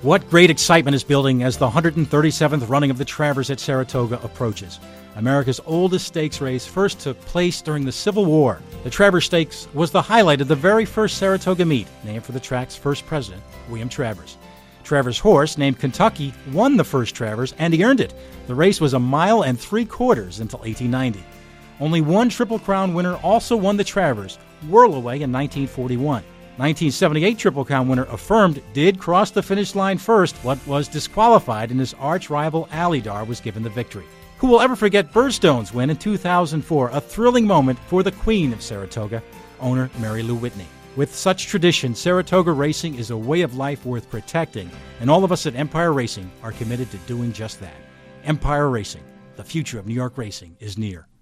What great excitement is building as the 137th running of the Travers at Saratoga approaches. America's oldest stakes race first took place during the Civil War. The Travers Stakes was the highlight of the very first Saratoga meet, named for the track's first president, William Travers. Travers' horse, named Kentucky, won the first Travers, and he earned it. The race was 1.75 miles until 1890. Only one Triple Crown winner also won the Travers, Whirlaway in 1941. 1978 Triple Crown winner Affirmed did cross the finish line first, but was disqualified, and his arch-rival Alydar was given the victory. Who will ever forget Birdstone's win in 2004, a thrilling moment for the Queen of Saratoga, owner Mary Lou Whitney. With such tradition, Saratoga racing is a way of life worth protecting, and all of us at Empire Racing are committed to doing just that. Empire Racing, the future of New York racing is near.